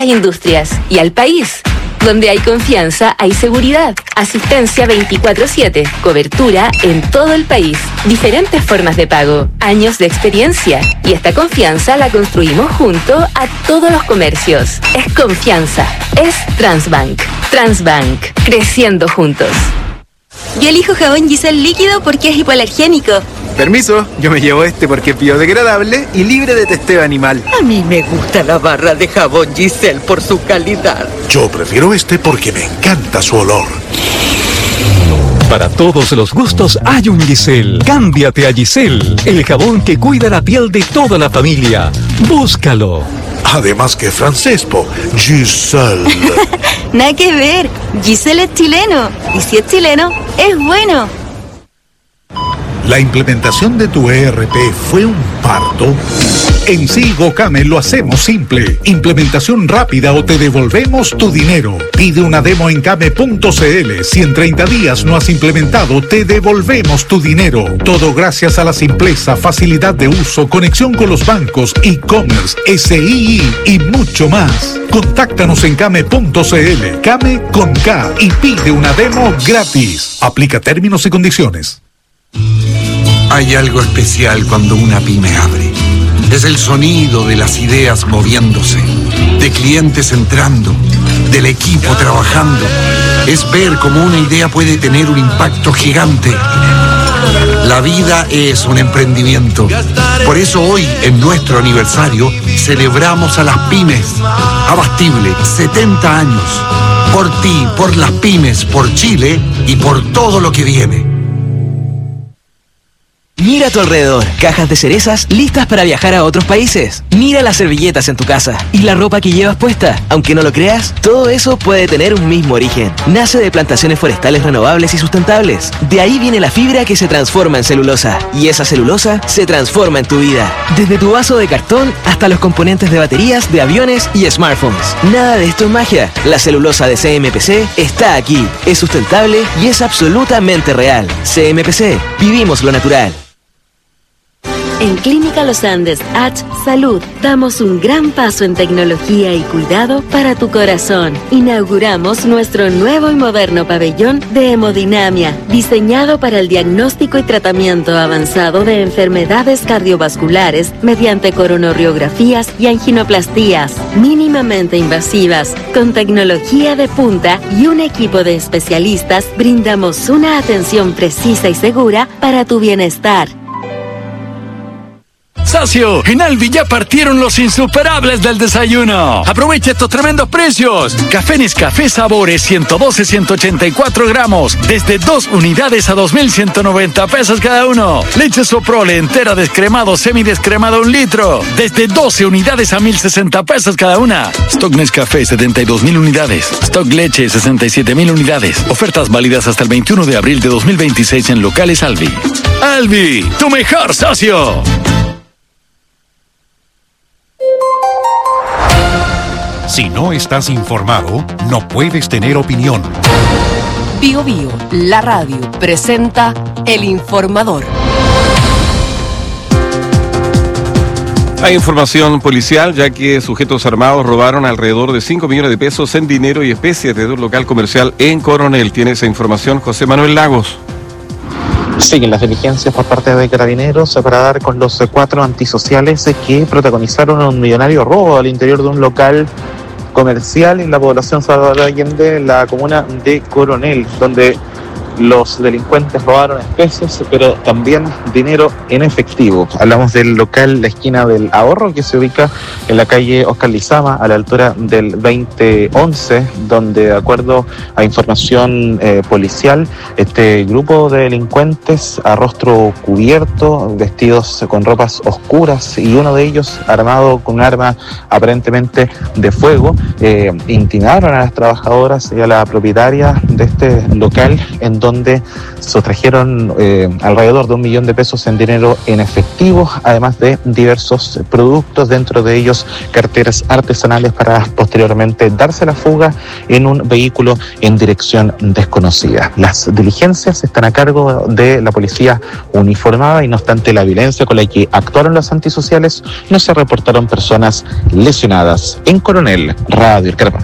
industrias y al país. Donde hay confianza, hay seguridad. Asistencia 24/7. Cobertura en todo el país. Diferentes formas de pago. Años de experiencia. Y esta confianza la construimos junto a todos los comercios. Es confianza. Es Transbank. Transbank. Creciendo juntos. Yo elijo jabón Giselle líquido porque es hipoalergénico. Permiso, yo me llevo este porque es biodegradable y libre de testeo animal. A mí me gusta la barra de jabón Giselle por su calidad. Yo prefiero este porque me encanta su olor. Para todos los gustos hay un Giselle. Cámbiate a Giselle, el jabón que cuida la piel de toda la familia. Búscalo. Además que francés, Giselle. Nada que ver, Giselle es chileno. Y si es chileno, es bueno. ¿La implementación de tu ERP fue un parto? En Silgocame lo hacemos simple. Implementación rápida o te devolvemos tu dinero. Pide una demo en came.cl. Si en 30 días no has implementado, te devolvemos tu dinero. Todo gracias a la simpleza, facilidad de uso, conexión con los bancos, e-commerce, SII y mucho más. Contáctanos en came.cl. Came con K y pide una demo gratis. Aplica términos y condiciones. Hay algo especial cuando una pyme abre. Es el sonido de las ideas moviéndose, de clientes entrando, del equipo trabajando. Es ver cómo una idea puede tener un impacto gigante. La vida es un emprendimiento. Por eso hoy, en nuestro aniversario, celebramos a las pymes. Abastible, 70 años. Por ti, por las pymes, por Chile y por todo lo que viene. Mira a tu alrededor, cajas de cerezas listas para viajar a otros países. Mira las servilletas en tu casa y la ropa que llevas puesta. Aunque no lo creas, todo eso puede tener un mismo origen. Nace de plantaciones forestales renovables y sustentables. De ahí viene la fibra que se transforma en celulosa. Y esa celulosa se transforma en tu vida. Desde tu vaso de cartón hasta los componentes de baterías, de aviones y smartphones. Nada de esto es magia. La celulosa de CMPC está aquí. Es sustentable y es absolutamente real. CMPC, vivimos lo natural. En Clínica Los Andes H Salud damos un gran paso en tecnología y cuidado para tu corazón. Inauguramos nuestro nuevo y moderno pabellón de hemodinamia, diseñado para el diagnóstico y tratamiento avanzado de enfermedades cardiovasculares mediante coronariografías y anginoplastías mínimamente invasivas. Con tecnología de punta y un equipo de especialistas, brindamos una atención precisa y segura para tu bienestar. Socio, en Alvi ya partieron los insuperables del desayuno. Aprovecha estos tremendos precios. Café Nescafé Sabores 112-184 gramos. Desde 2 unidades a 2,190 pesos cada uno. Leche Soprole entera descremado, semidescremado 1 litro. Desde 12 unidades a 1,060 pesos cada una. Stock Nescafé 72,000 unidades. Stock Leche 67,000 unidades. Ofertas válidas hasta el 21 de abril de 2026 en locales Alvi. Alvi, tu mejor socio. Si no estás informado, no puedes tener opinión. Bio Bio, la radio, presenta El Informador. Hay información policial, ya que sujetos armados robaron alrededor de 5 millones de pesos en dinero y especies de un local comercial en Coronel. Tiene esa información José Manuel Lagos. Siguen las diligencias por parte de Carabineros para dar con los 4 antisociales que protagonizaron un millonario robo al interior de un local comercial en la población Salvador Allende, en la comuna de Coronel, donde los delincuentes robaron especies, pero también dinero en efectivo. Hablamos del local La Esquina del Ahorro, que se ubica en la calle Oscar Lizama, a la altura del 2011, donde, de acuerdo a información policial, este grupo de delincuentes a rostro cubierto, vestidos con ropas oscuras, y uno de ellos armado con un arma aparentemente de fuego, intimidaron a las trabajadoras y a la propietaria de este local, en donde donde sustrajeron alrededor de 1 millón de pesos en dinero en efectivo, además de diversos productos, dentro de ellos carteras artesanales, para posteriormente darse la fuga en un vehículo en dirección desconocida. Las diligencias están a cargo de la policía uniformada y, no obstante la violencia con la que actuaron los antisociales, no se reportaron personas lesionadas. En Coronel, Radio El Carpa.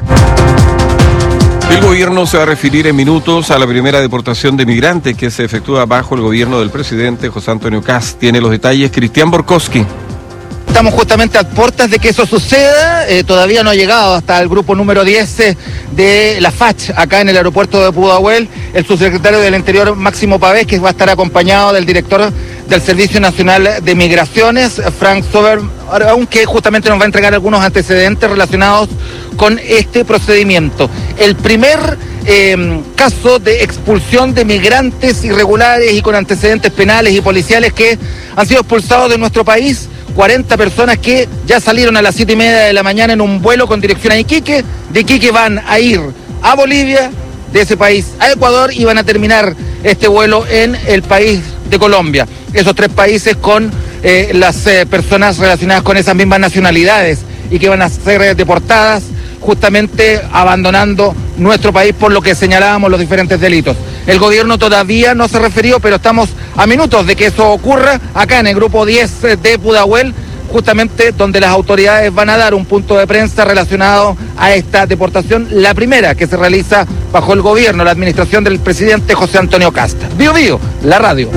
El gobierno se va a referir en minutos a la primera deportación de migrantes que se efectúa bajo el gobierno del presidente José Antonio Kast. Tiene los detalles Cristian Borkowski. Estamos justamente a puertas de que eso suceda. Todavía no ha llegado hasta el grupo número 10 de la FACH, acá en el aeropuerto de Pudahuel, el subsecretario del Interior, Máximo Pavés, que va a estar acompañado del director del Servicio Nacional de Migraciones, Frank Sober, aunque justamente nos va a entregar algunos antecedentes relacionados con este procedimiento. El primer caso de expulsión de migrantes irregulares y con antecedentes penales y policiales que han sido expulsados de nuestro país. 40 personas que ya salieron a las 7:30 de la mañana en un vuelo con dirección a Iquique. De Iquique van a ir a Bolivia, de ese país a Ecuador, y van a terminar este vuelo en el país de Colombia. Esos 3 países con las personas relacionadas con esas mismas nacionalidades y que van a ser deportadas, justamente abandonando nuestro país por lo que señalábamos los diferentes delitos. El gobierno todavía no se refirió, pero estamos a minutos de que eso ocurra acá en el grupo 10 de Pudahuel, justamente donde las autoridades van a dar un punto de prensa relacionado a esta deportación, la primera que se realiza bajo el gobierno, la administración del presidente José Antonio Kast. Bío Bío, la radio.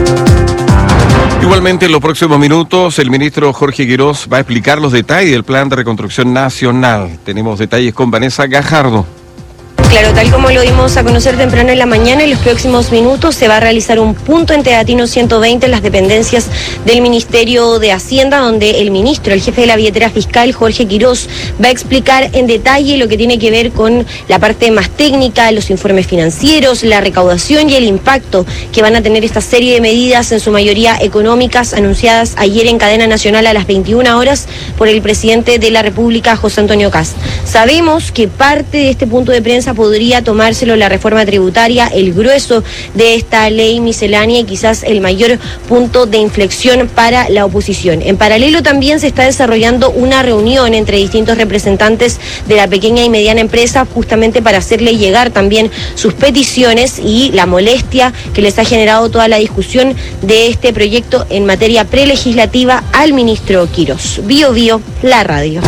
Igualmente, en los próximos minutos, el ministro Jorge Quirós va a explicar los detalles del plan de reconstrucción nacional. Tenemos detalles con Vanessa Gajardo. Claro, tal como lo dimos a conocer temprano en la mañana, en los próximos minutos se va a realizar un punto en Teatino 120 en las dependencias del Ministerio de Hacienda, donde el ministro, el jefe de la billetera fiscal, Jorge Quirós, va a explicar en detalle lo que tiene que ver con la parte más técnica, los informes financieros, la recaudación y el impacto que van a tener esta serie de medidas, en su mayoría económicas, anunciadas ayer en cadena nacional a las 21 horas por el presidente de la República, José Antonio Kast. Sabemos que parte de este punto de prensa podría tomárselo la reforma tributaria, el grueso de esta ley miscelánea y quizás el mayor punto de inflexión para la oposición. En paralelo también se está desarrollando una reunión entre distintos representantes de la pequeña y mediana empresa, justamente para hacerle llegar también sus peticiones y la molestia que les ha generado toda la discusión de este proyecto en materia prelegislativa al ministro Quirós. Bío Bío, la radio.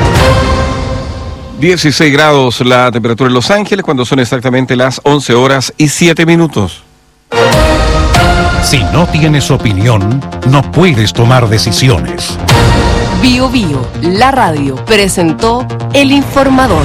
16 grados la temperatura en Los Ángeles cuando son exactamente las 11:07. Si no tienes opinión, no puedes tomar decisiones. Bío Bío, la radio, presentó El Informador.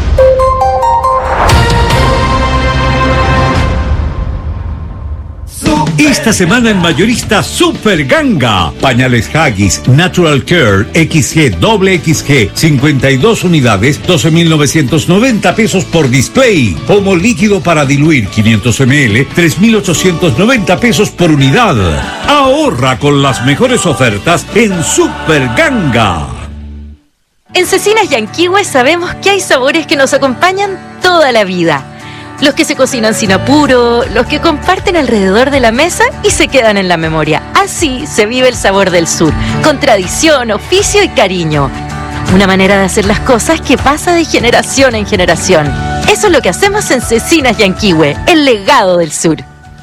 Esta semana en Mayorista Super Ganga. Pañales Haggis Natural Care XG doble XG 52 unidades 12.990 pesos por display. Pomo líquido para diluir 500 ml 3.890 pesos por unidad. Ahorra con las mejores ofertas en Super Ganga. En Cecinas Yanquihue sabemos que hay sabores que nos acompañan toda la vida. Los que se cocinan sin apuro, los que comparten alrededor de la mesa y se quedan en la memoria. Así se vive el sabor del sur, con tradición, oficio y cariño. Una manera de hacer las cosas que pasa de generación en generación. Eso es lo que hacemos en Cecinas Yanquihue, el legado del sur.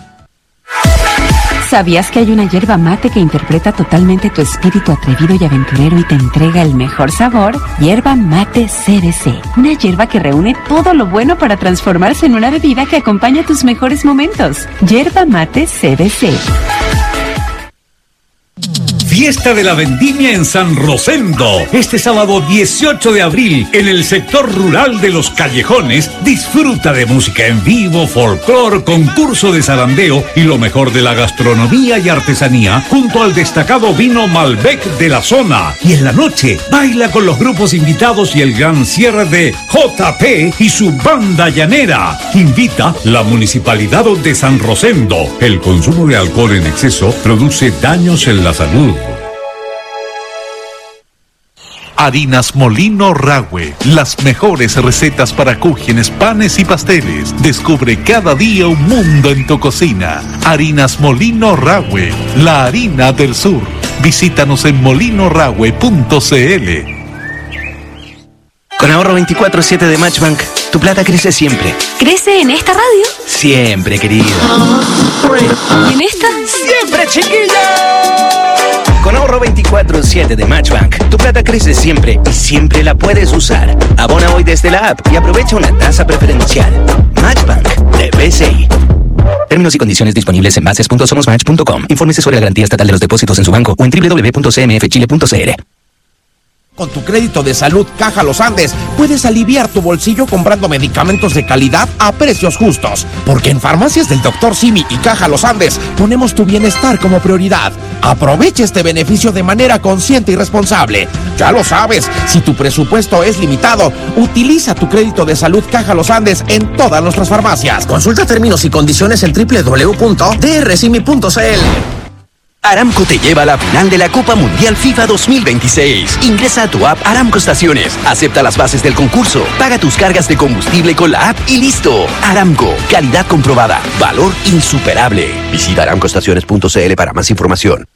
¿Sabías que hay una yerba mate que interpreta totalmente tu espíritu atrevido y aventurero y te entrega el mejor sabor? Yerba Mate CBC. Una yerba que reúne todo lo bueno para transformarse en una bebida que acompaña tus mejores momentos. Yerba Mate CBC. Fiesta de la Vendimia en San Rosendo. Este sábado 18 de abril, en el sector rural de Los Callejones, disfruta de música en vivo, folclor, concurso de zarandeo y lo mejor de la gastronomía y artesanía, junto al destacado vino Malbec de la zona. Y en la noche, baila con los grupos invitados y el gran cierre de JP y su banda llanera. Invita la Municipalidad de San Rosendo. El consumo de alcohol en exceso produce daños en la salud. Harinas Molino Rahue, las mejores recetas para cúgenes, panes y pasteles. Descubre cada día un mundo en tu cocina. Harinas Molino Rahue, la harina del sur. Visítanos en molinorahue.cl. Con ahorro 24/7 de Matchbank, tu plata crece siempre. ¿Crece en esta radio? Siempre, querido. ¿Y en esta? ¡Siempre, chiquilla! Con ahorro 24/7 de Matchbank, tu plata crece siempre y siempre la puedes usar. Abona hoy desde la app y aprovecha una tasa preferencial. Matchbank de BCI. Términos y condiciones disponibles en bases.somosmatch.com. Infórmese sobre la garantía estatal de los depósitos en su banco o en www.cmfchile.cl. Con tu crédito de salud Caja Los Andes, puedes aliviar tu bolsillo comprando medicamentos de calidad a precios justos. Porque en Farmacias del Dr. Simi y Caja Los Andes ponemos tu bienestar como prioridad. Aprovecha este beneficio de manera consciente y responsable. Ya lo sabes, si tu presupuesto es limitado, utiliza tu crédito de salud Caja Los Andes en todas nuestras farmacias. Consulta términos y condiciones en www.drsimi.cl. Aramco te lleva a la final de la Copa Mundial FIFA 2026. Ingresa a tu app Aramco Estaciones, acepta las bases del concurso, paga tus cargas de combustible con la app y listo. Aramco, calidad comprobada, valor insuperable. Visita aramcoestaciones.cl para más información.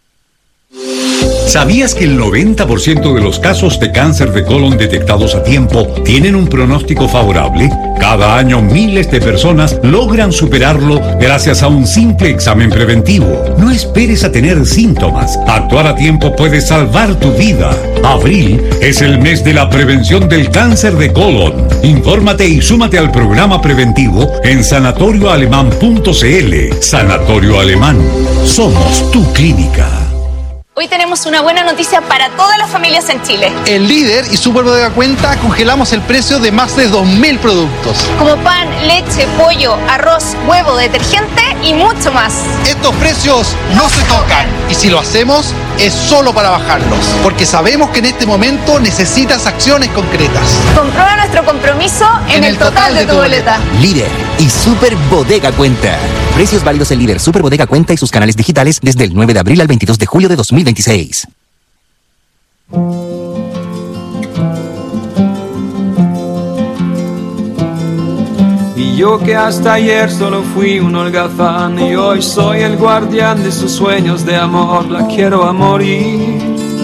¿Sabías que el 90% de los casos de cáncer de colon detectados a tiempo tienen un pronóstico favorable? Cada año miles de personas logran superarlo gracias a un simple examen preventivo. No esperes a tener síntomas. Actuar a tiempo puede salvar tu vida. Abril es el mes de la prevención del cáncer de colon. Infórmate y súmate al programa preventivo en sanatorioalemán.cl. Sanatorio Alemán. Somos tu clínica. Hoy tenemos una buena noticia para todas las familias en Chile. En Líder y Super Bodega Cuenta congelamos el precio de más de 2.000 productos. Como pan, leche, pollo, arroz, huevo, detergente y mucho más. Estos precios no se tocan. Y si lo hacemos, es solo para bajarlos. Porque sabemos que en este momento necesitas acciones concretas. Comprueba nuestro compromiso en el total de tu boleta. Líder y Super Bodega Cuenta. Precios válidos en Líder, Super Bodega Cuenta y sus canales digitales desde el 9 de abril al 22 de julio de 2026. Y yo que hasta ayer solo fui un holgazán y hoy soy el guardián de sus sueños de amor, la quiero a morir.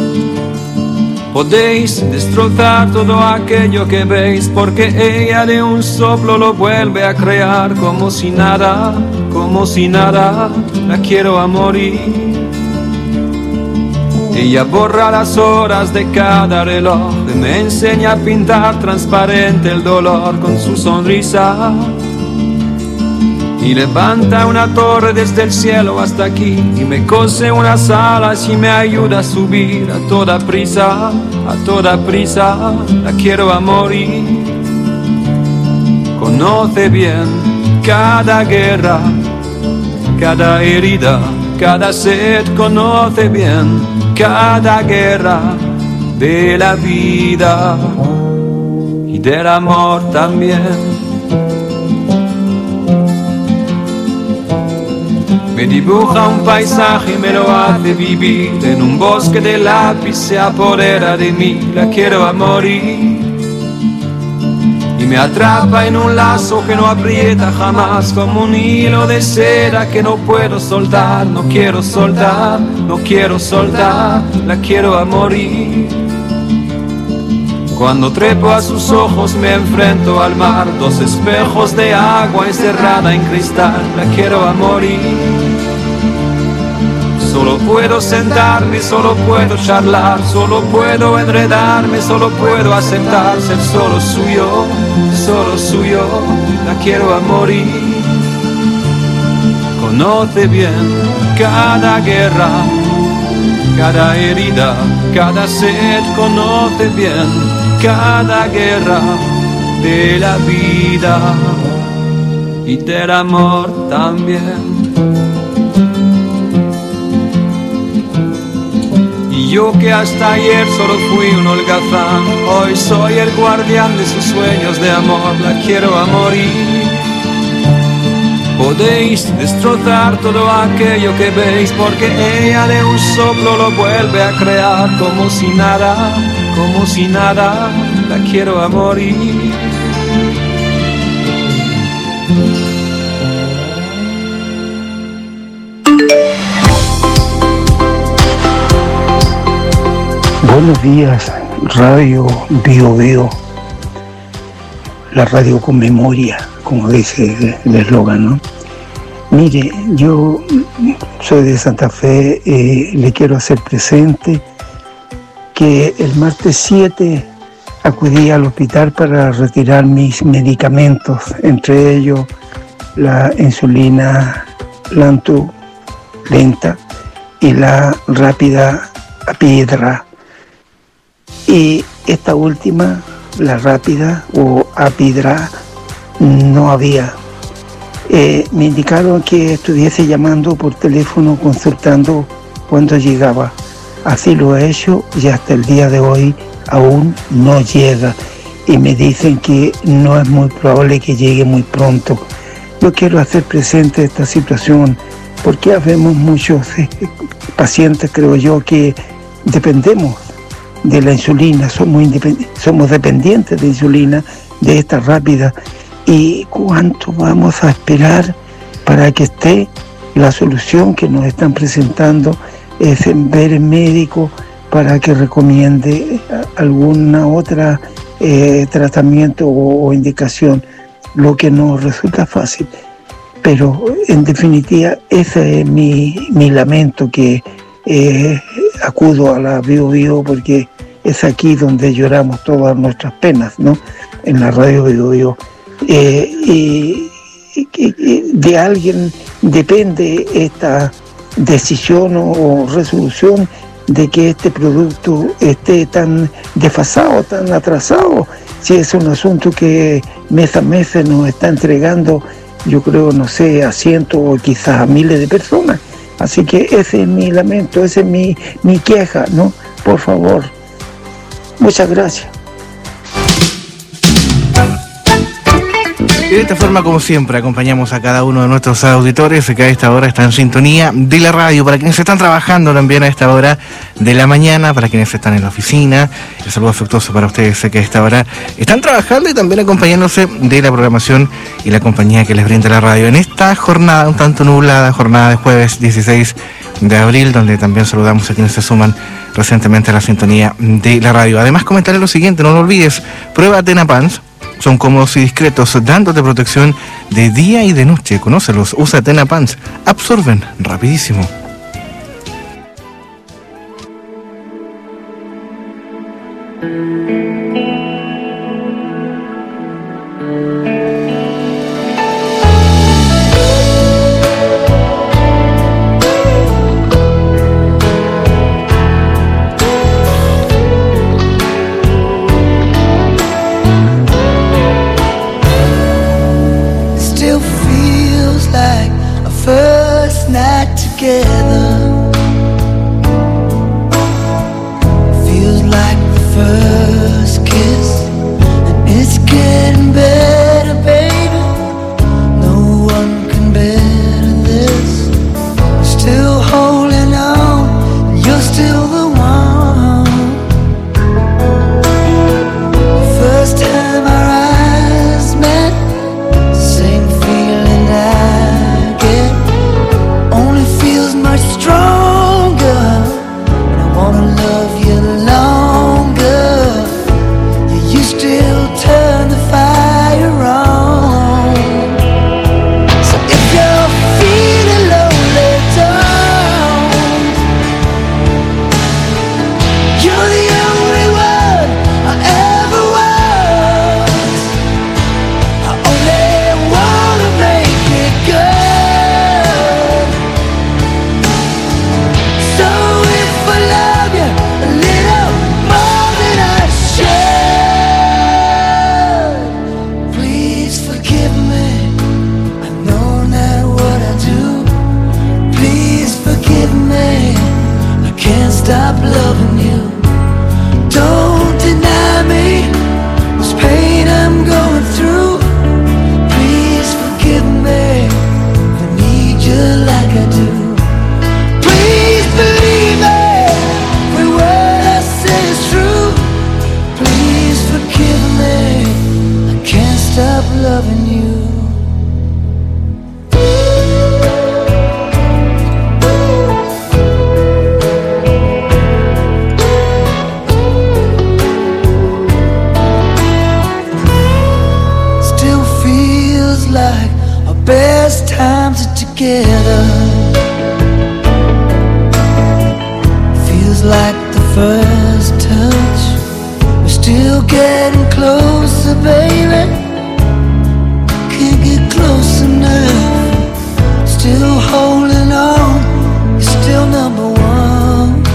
Podéis destrozar todo aquello que veis, porque ella de un soplo lo vuelve a crear, como si nada, la quiero a morir. Ella borra las horas de cada reloj, me enseña a pintar transparente el dolor con su sonrisa. Y levanta una torre desde el cielo hasta aquí, y me cose unas alas y me ayuda a subir a toda prisa, la quiero a morir. Conoce bien cada guerra, cada herida, cada sed, conoce bien cada guerra de la vida y del amor también. Me dibuja un paisaje y me lo hace vivir, en un bosque de lápiz se apodera de mí, la quiero a morir. Y me atrapa en un lazo que no aprieta jamás, como un hilo de seda que no puedo soltar, no quiero soltar, la quiero a morir. Cuando trepo a sus ojos me enfrento al mar, dos espejos de agua encerrada en cristal, la quiero a morir. Solo puedo sentarme, solo puedo charlar, solo puedo enredarme, solo puedo aceptar ser solo suyo, la quiero a morir. Conoce bien cada guerra, cada herida, cada sed, conoce bien cada guerra de la vida y del amor también. Y yo que hasta ayer solo fui un holgazán, hoy soy el guardián de sus sueños de amor, la quiero a morir. Podéis destrozar todo aquello que veis, porque ella de un soplo lo vuelve a crear, como si nada, como si nada, la quiero a morir. Buenos días, Radio Bio Bio, la radio con memoria, como dice el eslogan, ¿no? Mire, yo soy de Santa Fe, le quiero hacer presente que el martes 7 acudí al hospital para retirar mis medicamentos, entre ellos la insulina Lantu lenta y la rápida Apidra. Y esta última, la rápida o Apidra, no había. Me indicaron que estuviese llamando por teléfono consultando cuándo llegaba. Así lo he hecho y hasta el día de hoy aún no llega. Y me dicen que no es muy probable que llegue muy pronto. Yo quiero hacer presente esta situación porque habemos muchos pacientes, creo yo, que dependemos de la insulina, somos dependientes de insulina, de esta rápida. ¿Y cuánto vamos a esperar para que esté la solución que nos están presentando? Es en ver el médico para que recomiende alguna otra tratamiento o indicación, lo que no resulta fácil. Pero en definitiva ese es mi lamento, que acudo a la Bio Bio porque es aquí donde lloramos todas nuestras penas, ¿no? En la radio Bio Bio. Y de alguien depende esta decisión o resolución de que este producto esté tan desfasado, tan atrasado. Si es un asunto que mes a mes nos está entregando, yo creo, no sé, a cientos o quizás a miles de personas. Así que ese es mi lamento, esa es mi queja, ¿no? Por favor. Muchas gracias. Y de esta forma, como siempre, acompañamos a cada uno de nuestros auditores que a esta hora está en sintonía de la radio. Para quienes están trabajando también a esta hora de la mañana, para quienes están en la oficina, el saludo afectuoso para ustedes que a esta hora están trabajando y también acompañándose de la programación y la compañía que les brinda la radio en esta jornada un tanto nublada, jornada de jueves 16 de abril, donde también saludamos a quienes se suman recientemente a la sintonía de la radio. Además, comentarles lo siguiente, no lo olvides, prueba Tenapans. Son cómodos y discretos, dándote protección de día y de noche. Conócelos, usa Tenapans, absorben rapidísimo. stop loving you. Still feels like our best times are together. Feels like the first touch. We're still getting closer, baby. Can't get close enough. Still holding on. You're still number one.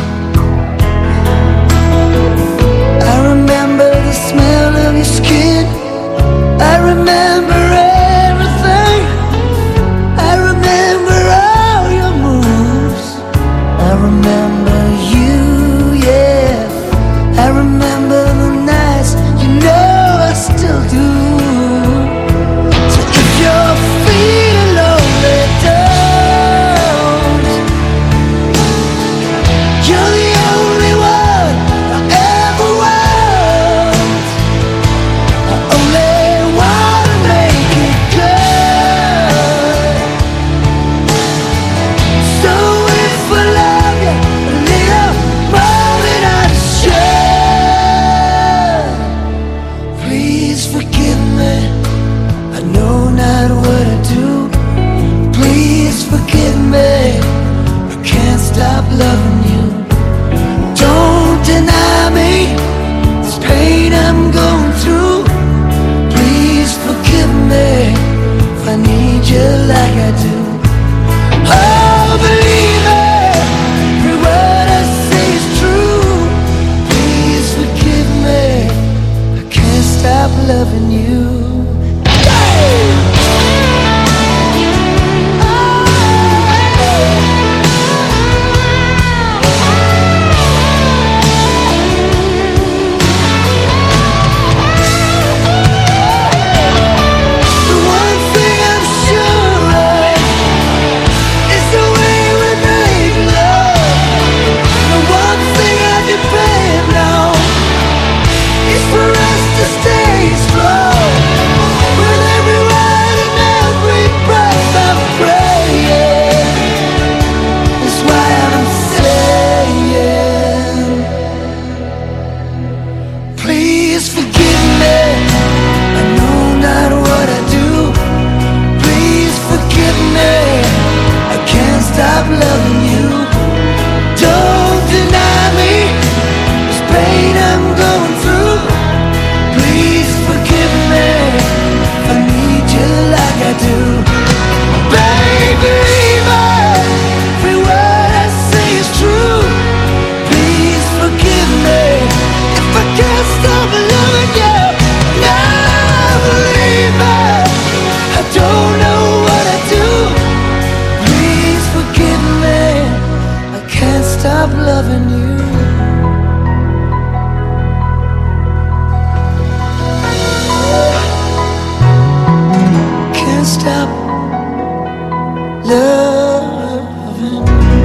I remember the smell of your skin. I remember everything. I remember all your moves. I remember you, yeah. I remember the nights, you know I still do. So if you're feeling lonely, don't. You're the only one I ever want. I only wanna make it good. So if I love you a little more than I should, please forgive me. I know not what I do. Please forgive me. I can't stop loving you. Don't deny me this pain I'm going through. Please forgive me if I need you like I do. Oh, believe me, every word I say is true. Please forgive me, I can't stop loving you. The one thing I'm sure of is the way we make love. The one thing I depend on is for us to stay strong. With every word and every breath I'm praying. That's why I'm saying, please forgive me. I know not what I do. Please forgive me. I can't stop loving you. Don't deny me this pain I'm going through. Please forgive me if I need you like I do. Baby, every word I say is true. Please forgive me if I can't stop loving you. Now believe me, I don't know what I do. Please forgive me, I can't stop loving you. Can't stop loving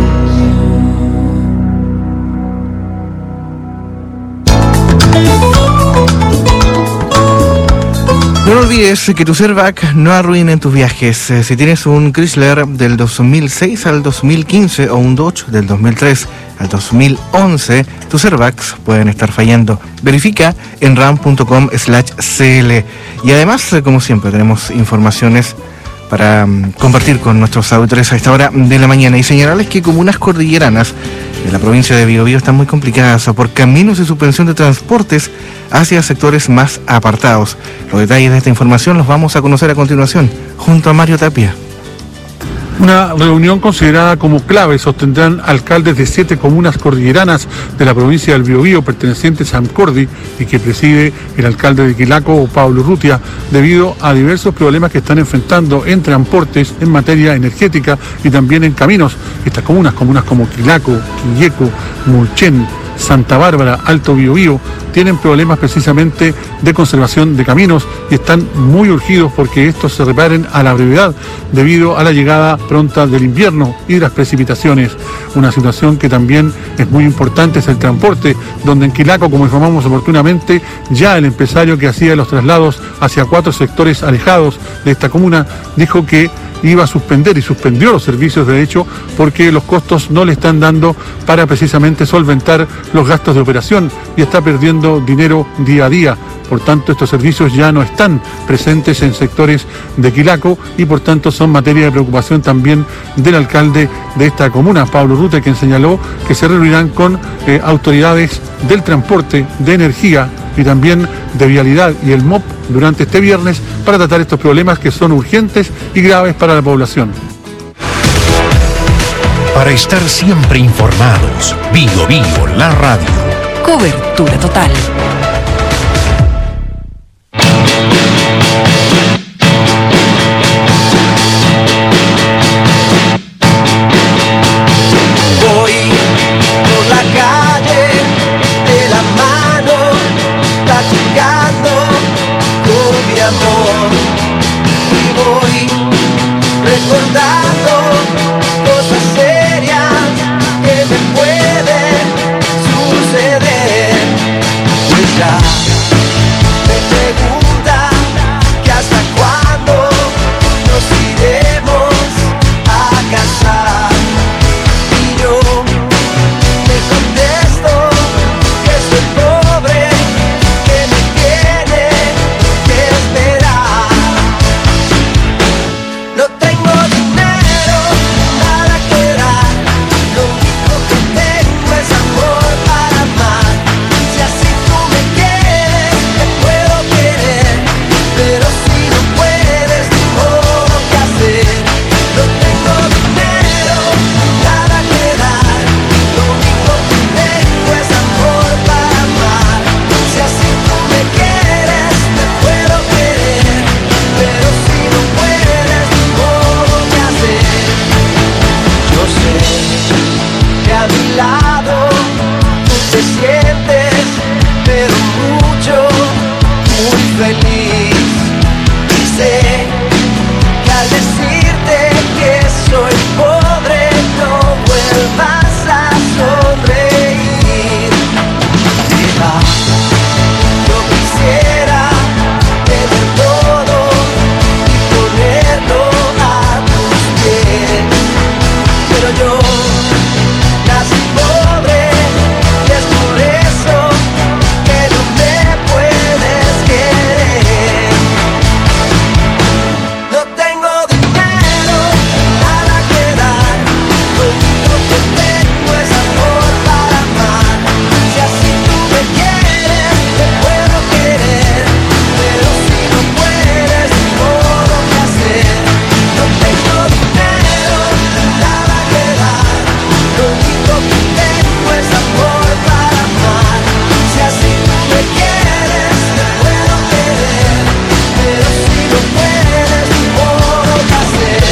No olvides que tu Servac no arruinen tus viajes. Si tienes un Chrysler del 2006 al 2015 o un Dodge del 2003 al 2011, tus Servacs pueden estar fallando. Verifica en ram.com/cl. Y además, como siempre, tenemos informaciones para compartir con nuestros auditores a esta hora de la mañana y señalarles que comunas cordilleranas de la provincia de Biobío están muy complicadas por caminos y suspensión de transportes hacia sectores más apartados. Los detalles de esta información los vamos a conocer a continuación junto a Mario Tapia. Una reunión considerada como clave sostendrán alcaldes de 7 comunas cordilleranas de la provincia del Biobío pertenecientes a Amcordi y que preside el alcalde de Quilaco, Pablo Urrutia, debido a diversos problemas que están enfrentando en transportes, en materia energética y también en caminos. Estas comunas como Quilaco, Quilleco, Mulchen, Santa Bárbara, Alto Biobío, tienen problemas precisamente de conservación de caminos y están muy urgidos porque estos se reparen a la brevedad debido a la llegada pronta del invierno y de las precipitaciones. Una situación que también es muy importante es el transporte, donde en Quilaco, como informamos oportunamente, ya el empresario que hacía los traslados hacia 4 sectores alejados de esta comuna dijo que iba a suspender y suspendió los servicios, de hecho, porque los costos no le están dando para precisamente solventar los gastos de operación y está perdiendo dinero día a día. Por tanto, estos servicios ya no están presentes en sectores de Quilaco y por tanto son materia de preocupación también del alcalde de esta comuna, Pablo Rute, quien señaló que se reunirán con autoridades del transporte, de energía y también de vialidad y el MOP durante este viernes para tratar estos problemas que son urgentes y graves para la población. Para estar siempre informados, Bio Bio, la radio. Cobertura total. Voy por la calle de la mano, platicando con mi amor. Y voy recordando cosas serias que me pueden suceder. Pues ya me pregunta que hasta cuándo nos iremos a casar. Y yo te contesto que soy pobre, que me tiene que esperar. No tengo dinero, nada que dar, lo único que tengo es amor para amar. Si así tú me quieres, te puedo querer, pero si no puedes, ni modo que hacer. No tengo dinero, nada que dar, lo único que tengo es amor para amar. Si así tú me quieres, te puedo querer, pero si no puedes, ni modo que hacer. Yo sé que a mi lado tú te sientes, pero mucho, muy feliz. Y sé que al decirte que soy pobre, no vuelvas a sonreír. Mira, yo quisiera tener todo y ponerlo a tus pies, pero yo nací pobre y es por eso que no me puedes querer. No tengo dinero, nada que dar, lo único que tengo es amor para amar. Si así tú me quieres, te puedo querer, pero si no puedes, ni modo que hacer. No tengo dinero, nada que dar, lo único que tengo es amor para amar. Si así tú me quieres, te puedo querer, pero si no puedes, ni modo que hacer.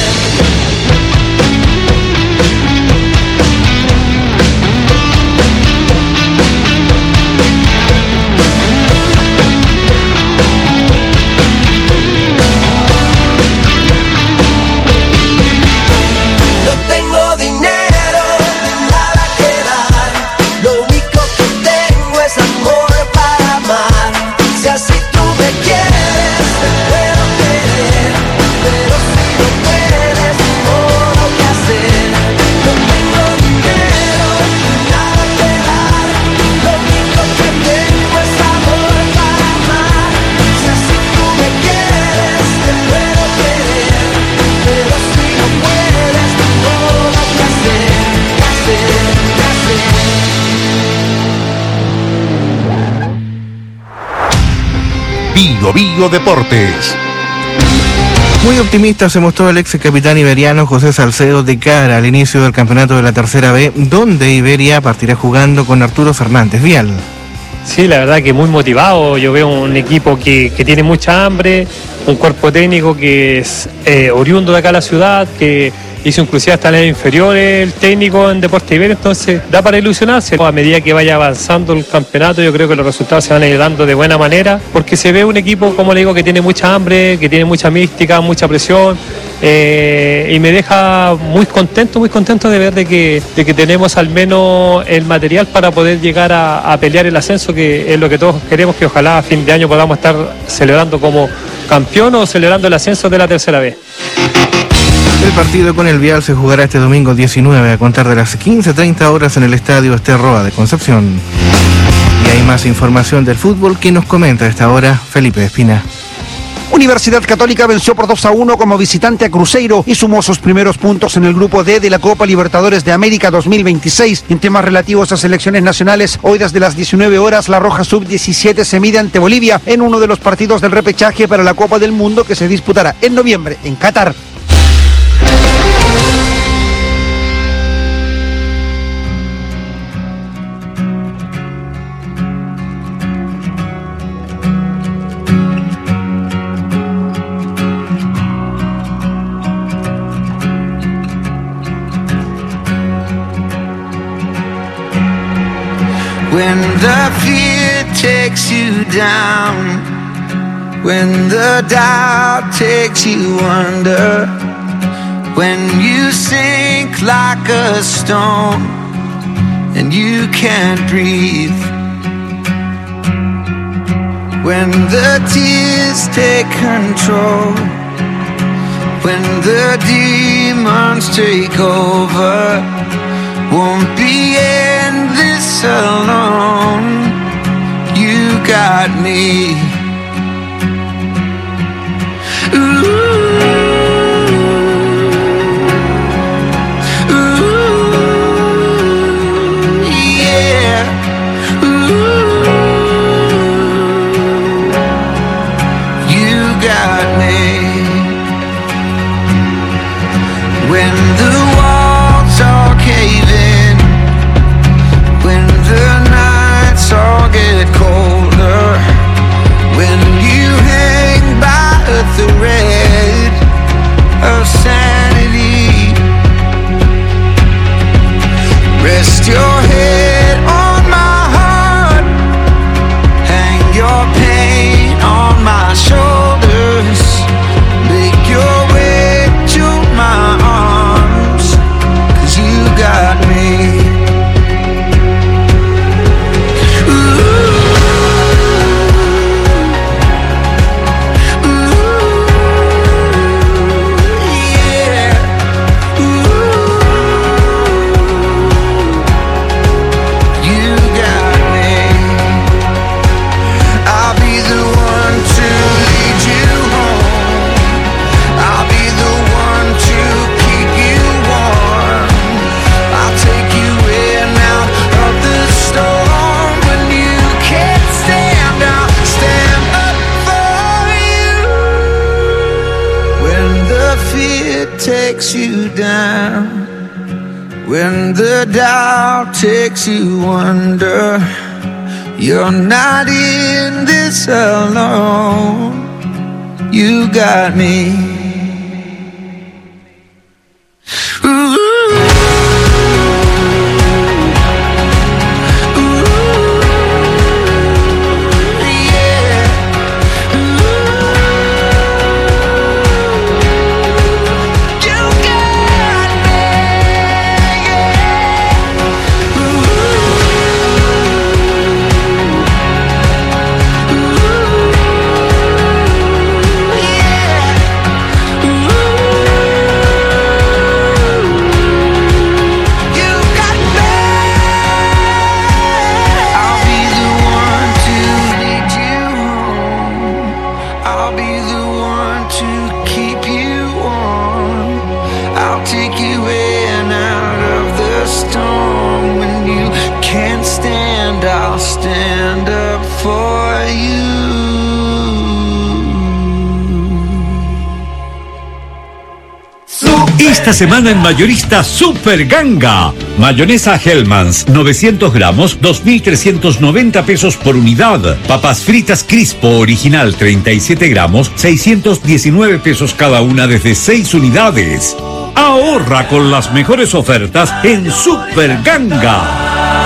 No tengo dinero, nada que dar, lo único que tengo es amor para amar. Si así tú me quieres, te puedo querer, pero si no puedes, ni modo que hacer. No tengo dinero, nada que dar, lo único que tengo es amor para amar. Si así tú me quieres, te puedo querer, pero si no puedes, ni modo que hacer, que hacer, que hacer. Bio Bio Deportes. Muy optimista se mostró el ex capitán iberiano José Salcedo de cara al inicio del campeonato de la Tercera B, donde Iberia partirá jugando con Arturo Fernández Vial. Sí, la verdad que muy motivado. Yo veo un equipo que tiene mucha hambre, un cuerpo técnico que es oriundo de acá a la ciudad, que hizo inclusive hasta las inferiores el técnico en Deportes Iberia, entonces da para ilusionarse. A medida que vaya avanzando el campeonato, yo creo que los resultados se van a ir dando de buena manera, porque se ve un equipo, como le digo, que tiene mucha hambre, que tiene mucha mística, mucha presión, y me deja muy contento de ver de que tenemos al menos el material para poder llegar a pelear el ascenso, que es lo que todos queremos, que ojalá a fin de año podamos estar celebrando como campeón o celebrando el ascenso de la tercera vez. El partido con el Vial se jugará este domingo 19 a contar de las 15:30 horas en el estadio Ester Roa de Concepción. Y hay más información del fútbol que nos comenta a esta hora Felipe Espina. Universidad Católica venció por 2-1 como visitante a Cruzeiro y sumó sus primeros puntos en el grupo D de la Copa Libertadores de América 2026. En temas relativos a selecciones nacionales, hoy desde las 19 horas la Roja Sub-17 se mide ante Bolivia en uno de los partidos del repechaje para la Copa del Mundo que se disputará en noviembre en Qatar. When the fear takes you down, when the doubt takes you under, when you sink like a stone and you can't breathe, when the tears take control, when the demons take over, won't be in this alone. You got me. Ooh, ooh, yeah. Ooh, you got me. When the walls all cave in, when the nights all get colder, when you hang by a thread of sanity, rest your head on my heart, hang your pain on my shoulders, make your way to my arms, 'cause you got me. Takes you down, when the doubt takes you under, you're not in this alone. You got me. Ooh. Esta semana en Mayorista Super Ganga. Mayonesa Hellmann's, 900 gramos, 2.390 pesos por unidad. Papas fritas Crispo original, 37 gramos, 619 pesos cada una desde 6 unidades. Ahorra con las mejores ofertas en Super Ganga.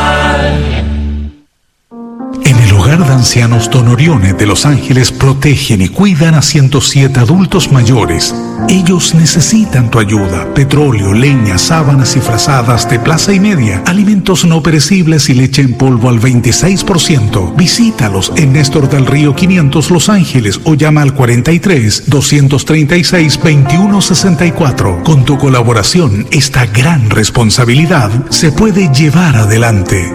En el Hogar de Ancianos Don Orione de Los Ángeles protegen y cuidan a 107 adultos mayores. Ellos necesitan tu ayuda: petróleo, leña, sábanas y frazadas de plaza y media, alimentos no perecibles y leche en polvo al 26%. Visítalos en Néstor del Río 500 Los Ángeles o llama al 43-236-2164. Con tu colaboración, esta gran responsabilidad se puede llevar adelante.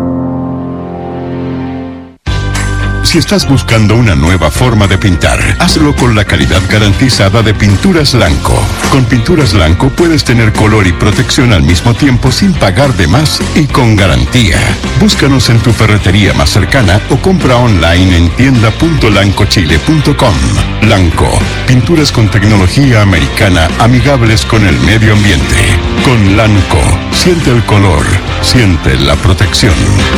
Si estás buscando una nueva forma de pintar, hazlo con la calidad garantizada de Pinturas Lanco. Con Pinturas Lanco puedes tener color y protección al mismo tiempo sin pagar de más y con garantía. Búscanos en tu ferretería más cercana o compra online en tienda.lancochile.com. Lanco, pinturas con tecnología americana amigables con el medio ambiente. Con Lanco, siente el color, siente la protección.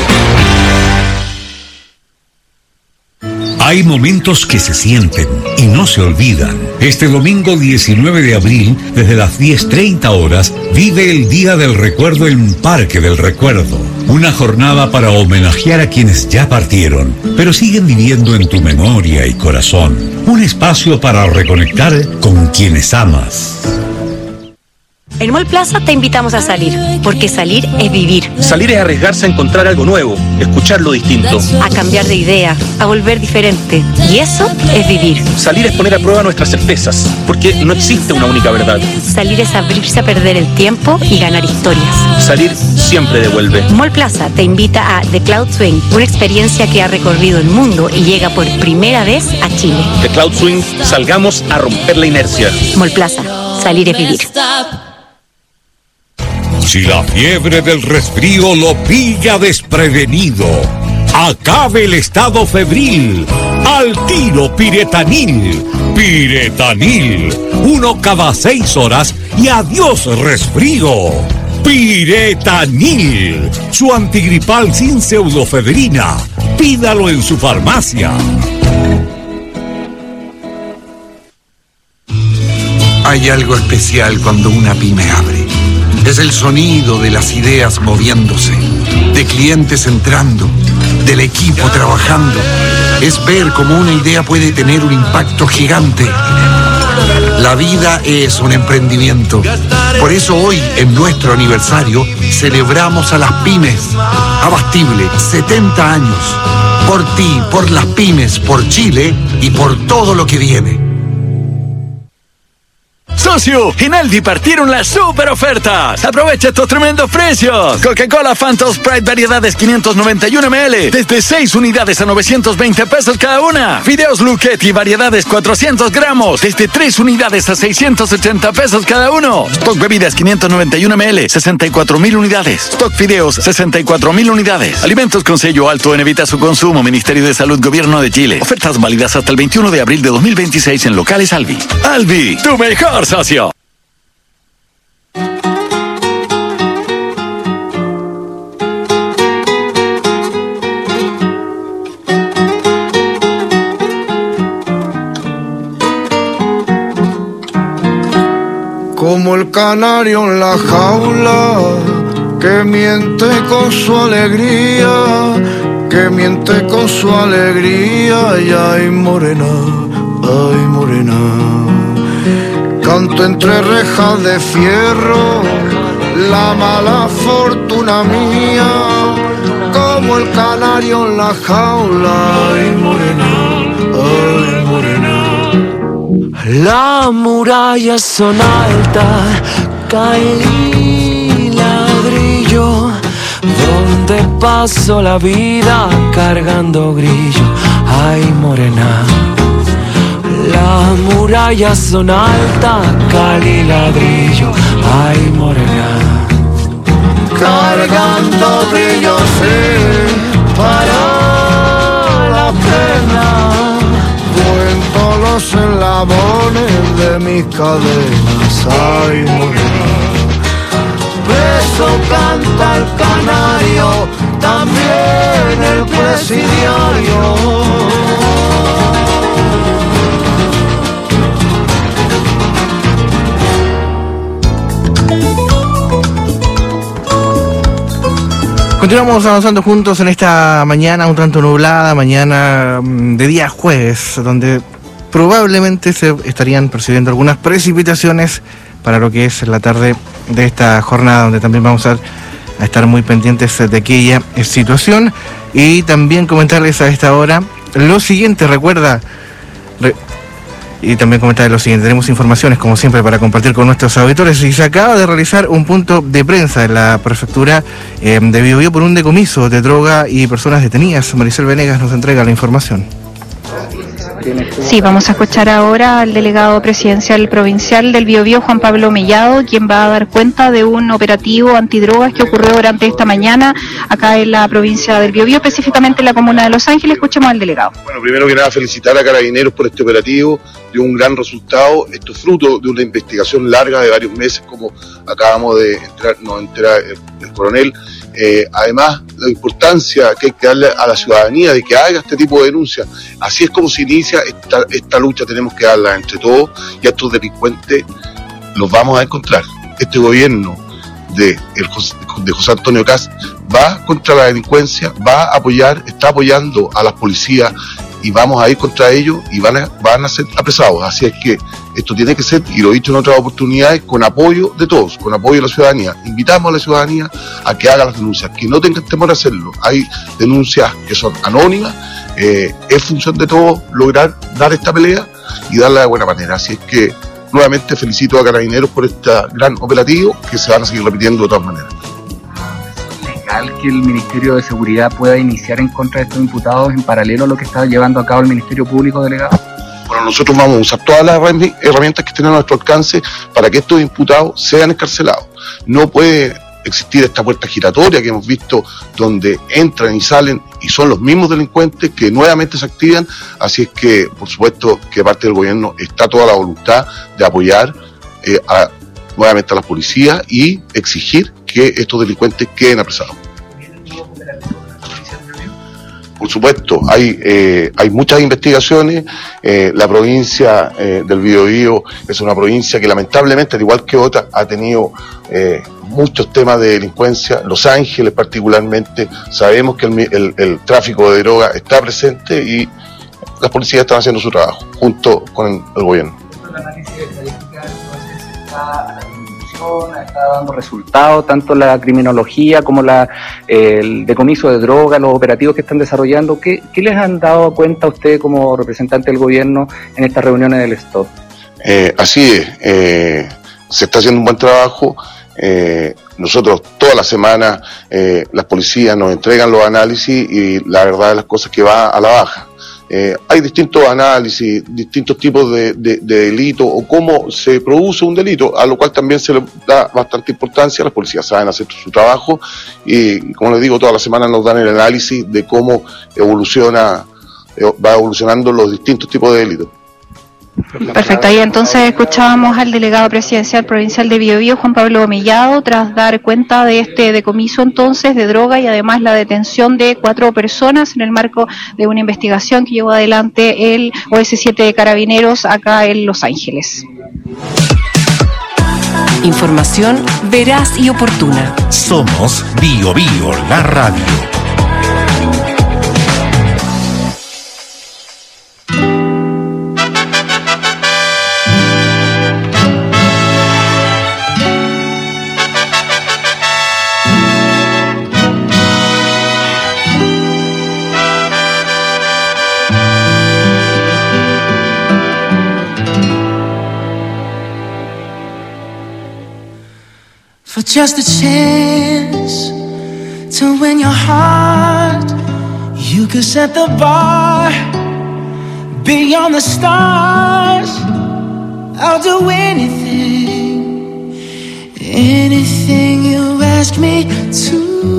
Hay momentos que se sienten y no se olvidan. Este domingo 19 de abril, desde las 10:30 horas, vive el Día del Recuerdo en Parque del Recuerdo. Una jornada para homenajear a quienes ya partieron, pero siguen viviendo en tu memoria y corazón. Un espacio para reconectar con quienes amas. En Mall Plaza te invitamos a salir, porque salir es vivir. Salir es arriesgarse a encontrar algo nuevo, escuchar lo distinto. A cambiar de idea, a volver diferente. Y eso es vivir. Salir es poner a prueba nuestras certezas, porque no existe una única verdad. Salir es abrirse a perder el tiempo y ganar historias. Salir siempre devuelve. Mall Plaza te invita a The Cloud Swing, una experiencia que ha recorrido el mundo y llega por primera vez a Chile. The Cloud Swing, salgamos a romper la inercia. Mall Plaza, salir es vivir. Si la fiebre del resfrío lo pilla desprevenido, acabe el estado febril. Al tiro Piretanil. Piretanil. 1 cada 6 horas y adiós resfrío. Piretanil. Su antigripal sin pseudofebrina. Pídalo en su farmacia. Hay algo especial cuando una pyme abre. Es el sonido de las ideas moviéndose, de clientes entrando, del equipo trabajando. Es ver cómo una idea puede tener un impacto gigante. La vida es un emprendimiento. Por eso hoy, en nuestro aniversario, celebramos a las pymes. Abastible, 70 años. Por ti, por las pymes, por Chile y por todo lo que viene. ¡Socio! En Aldi partieron las super ofertas. Aprovecha estos tremendos precios. Coca-Cola Fanta Sprite variedades 591 ml desde 6 unidades a 920 pesos cada una. Fideos Luchetti variedades 400 gramos desde 3 unidades a 680 pesos cada uno. Stock bebidas 591 ml 64.000 unidades. Stock fideos 64.000 unidades. Alimentos con sello alto en evita su consumo. Ministerio de Salud, Gobierno de Chile. Ofertas válidas hasta el 21 de abril de 2026 en locales Alvi. Alvi, tu mejor socio. Como el canario en la jaula, que miente con su alegría, que miente con su alegría. Y ay morena, canto entre rejas de fierro, la mala fortuna mía, como el canario en la jaula. Ay morena, ay morena. Las murallas son altas, caen ladrillo, donde paso la vida cargando grillo. Ay morena. Las murallas son altas, cal y ladrillo. Ay morena. Cargando brillos, para la pena. Cuento los eslabones de mis cadenas. Ay morena. Beso canta el canario, también el presidiario. Continuamos avanzando juntos en esta mañana un tanto nublada, mañana de día jueves, donde probablemente se estarían percibiendo algunas precipitaciones para lo que es la tarde de esta jornada, donde también vamos a estar muy pendientes de aquella situación. Y también comentarles a esta hora lo siguiente, y también comentarles lo siguiente, tenemos informaciones como siempre para compartir con nuestros auditores, y se acaba de realizar un punto de prensa en la prefectura de Biobío por un decomiso de droga y personas detenidas. Maricel Venegas nos entrega la información. Sí, vamos a escuchar ahora al delegado presidencial provincial del Biobío, Juan Pablo Mellado, quien va a dar cuenta de un operativo antidrogas que ocurrió durante esta mañana acá en la provincia del Biobío, específicamente en la comuna de Los Ángeles. Escuchemos al delegado. Bueno, primero que nada felicitar a Carabineros por este operativo, dio un gran resultado. Esto es fruto de una investigación larga de varios meses, como acabamos de entrar el coronel. Además, la importancia que hay que darle a la ciudadanía de que haga este tipo de denuncias. Así es como se inicia esta lucha, tenemos que darla entre todos, y a estos delincuentes los vamos a encontrar. Este gobierno de José Antonio Kast va contra la delincuencia, está apoyando a las policías, y vamos a ir contra ellos y van a ser apresados. Así es que esto tiene que ser, y lo he dicho en otras oportunidades, con apoyo de todos, con apoyo de la ciudadanía. Invitamos a la ciudadanía a que haga las denuncias, que no tengan temor a hacerlo. Hay denuncias que son anónimas, es función de todos lograr dar esta pelea y darla de buena manera. Así es que nuevamente felicito a Carabineros por este gran operativo, que se van a seguir repitiendo de todas maneras. Que el Ministerio de Seguridad pueda iniciar en contra de estos imputados en paralelo a lo que está llevando a cabo el Ministerio Público, delegado? Bueno, nosotros vamos a usar todas las herramientas que estén a nuestro alcance para que estos imputados sean escarcelados. No puede existir esta puerta giratoria que hemos visto, donde entran y salen y son los mismos delincuentes que nuevamente se activan. Así es que, por supuesto, que de parte del gobierno está toda la voluntad de apoyar nuevamente a las policías y exigir que estos delincuentes queden apresados. Por supuesto, hay muchas investigaciones. La provincia del Biobío es una provincia que lamentablemente, al igual que otras, ha tenido muchos temas de delincuencia. Los Ángeles particularmente, sabemos que el tráfico de droga está presente, y las policías están haciendo su trabajo junto con el gobierno. Está dando resultados, tanto la criminología como el decomiso de droga, los operativos que están desarrollando. ¿Qué les han dado cuenta a usted como representante del gobierno en estas reuniones del STOP? Así es, se está haciendo un buen trabajo. Nosotros toda la semana las policías nos entregan los análisis, y la verdad de las cosas que va a la baja. Hay distintos análisis, distintos tipos de delitos, o cómo se produce un delito, a lo cual también se le da bastante importancia. Las policías saben hacer su trabajo, y como les digo, toda la semana nos dan el análisis de cómo va evolucionando los distintos tipos de delitos. Perfecto, ahí entonces escuchábamos al delegado presidencial provincial de Biobío, Juan Pablo Mellado, tras dar cuenta de este decomiso entonces de droga, y además la detención de 4 personas en el marco de una investigación que llevó adelante el OS7 de Carabineros acá en Los Ángeles. Información veraz y oportuna. Somos Biobío, la radio. For just a chance to win your heart, you could set the bar beyond the stars. I'll do anything, anything you ask me to.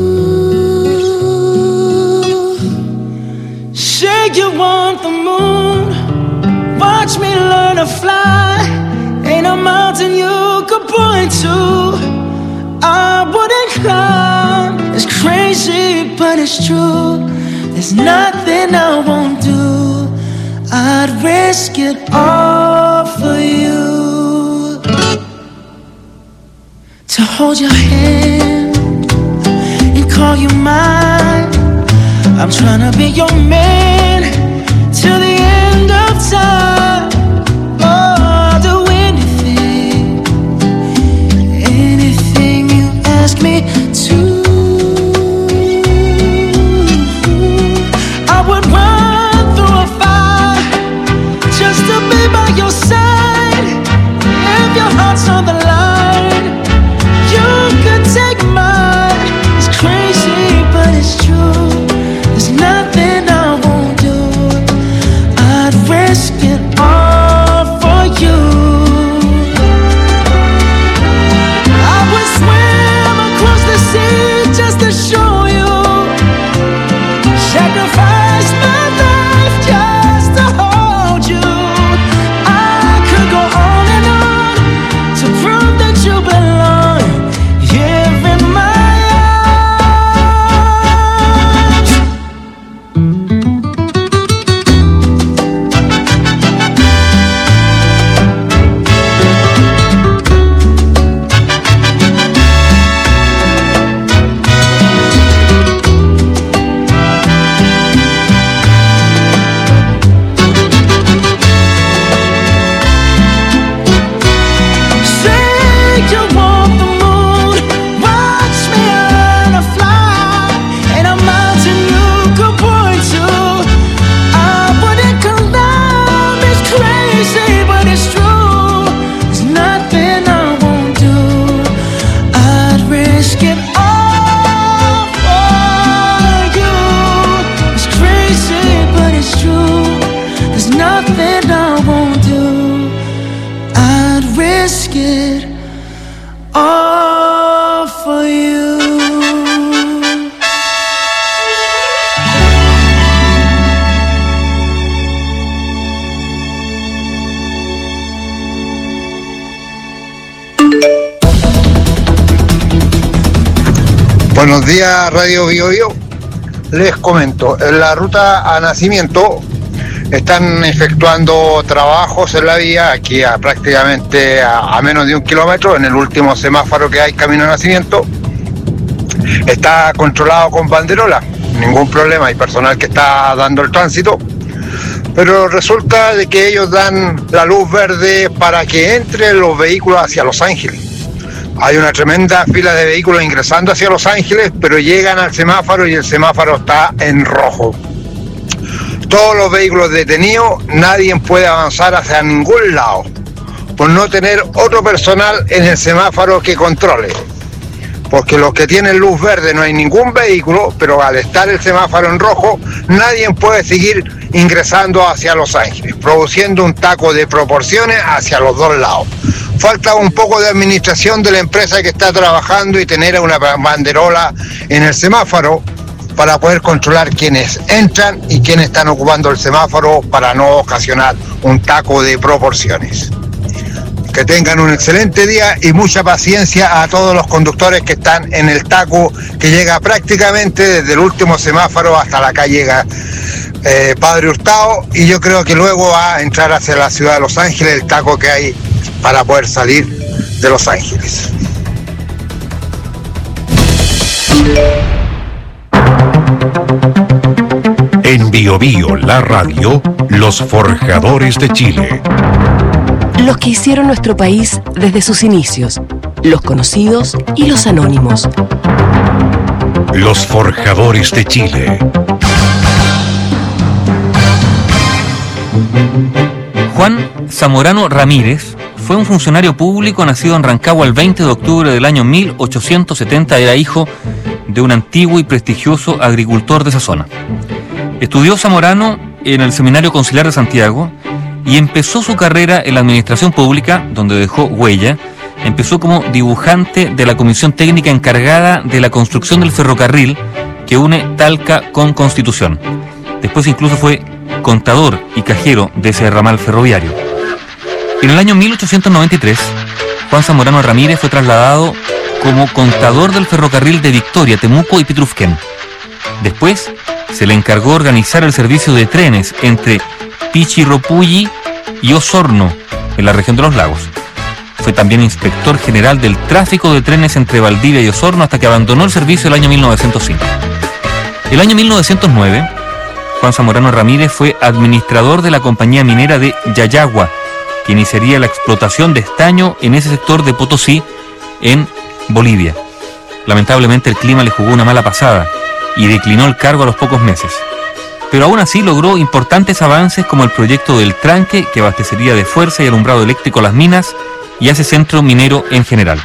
Say you want the moon, watch me learn to fly. Ain't a mountain you could point to I wouldn't climb. It's crazy, but it's true. There's nothing I won't do. I'd risk it all for you. To hold your hand and call you mine. I'm trying to be your man till the end of time. Oh, do anything, anything you ask me to. I would run through a fire just to be by your side. If your heart's on the line, you could take mine. It's crazy, but it's true. There's nothing I won't do. I'd risk it all for you. I would swim across the sea just to show you. Sacrifice my life just to hold you. I could go on and on to prove that you belong here in my say you want the moon, watch me learn to fly. Ain't a mountain you could point to I wouldn't climb. It's crazy, but it's true. There's nothing I won't do. I'd risk it all for you. It's crazy, but it's true. There's nothing I won't do. I'd risk it all for you. Buenos días, Radio Bio Bio. Les comento, en la ruta a Nacimiento están efectuando trabajos en la vía, aquí prácticamente a menos de 1 kilómetro, en el último semáforo que hay camino a Nacimiento. Está controlado con banderola, ningún problema, hay personal que está dando el tránsito, pero resulta de que ellos dan la luz verde para que entren los vehículos hacia Los Ángeles. Hay una tremenda fila de vehículos ingresando hacia Los Ángeles, pero llegan al semáforo y el semáforo está en rojo. Todos los vehículos detenidos, nadie puede avanzar hacia ningún lado, por no tener otro personal en el semáforo que controle. Porque los que tienen luz verde no hay ningún vehículo, pero al estar el semáforo en rojo, nadie puede seguir ingresando hacia Los Ángeles, produciendo un taco de proporciones hacia los dos lados. Falta un poco de administración de la empresa que está trabajando y tener una banderola en el semáforo para poder controlar quiénes entran y quiénes están ocupando el semáforo para no ocasionar un taco de proporciones. Que tengan un excelente día y mucha paciencia a todos los conductores que están en el taco que llega prácticamente desde el último semáforo hasta la calle Padre Hurtado, y yo creo que luego va a entrar hacia la ciudad de Los Ángeles el taco que hay para poder salir de Los Ángeles. En Bio Bio, la radio, los forjadores de Chile. Los que hicieron nuestro país desde sus inicios, los conocidos y los anónimos. Los forjadores de Chile. Juan Zamorano Ramírez fue un funcionario público nacido en Rancagua el 20 de octubre del año 1870. Era hijo de un antiguo y prestigioso agricultor de esa zona. Estudió Zamorano en el Seminario Conciliar de Santiago y empezó su carrera en la administración pública, donde dejó huella. Empezó como dibujante de la comisión técnica encargada de la construcción del ferrocarril que une Talca con Constitución. Después incluso fue contador y cajero de ese ramal ferroviario. En el año 1893, Juan Zamorano Ramírez fue trasladado como contador del ferrocarril de Victoria, Temuco y Pitrufquén. Después se le encargó organizar el servicio de trenes entre Pichirropulli y Osorno, en la región de los lagos. fue también inspector general del tráfico de trenes entre Valdivia y Osorno hasta que abandonó el servicio el año 1905. El año 1909, Juan Zamorano Ramírez fue administrador de la compañía minera de Yayagua, que iniciaría la explotación de estaño en ese sector de Potosí, en Bolivia. Lamentablemente el clima le jugó una mala pasada y declinó el cargo a los pocos meses. Pero aún así logró importantes avances como el proyecto del tranque, que abastecería de fuerza y alumbrado eléctrico las minas y a ese centro minero en general.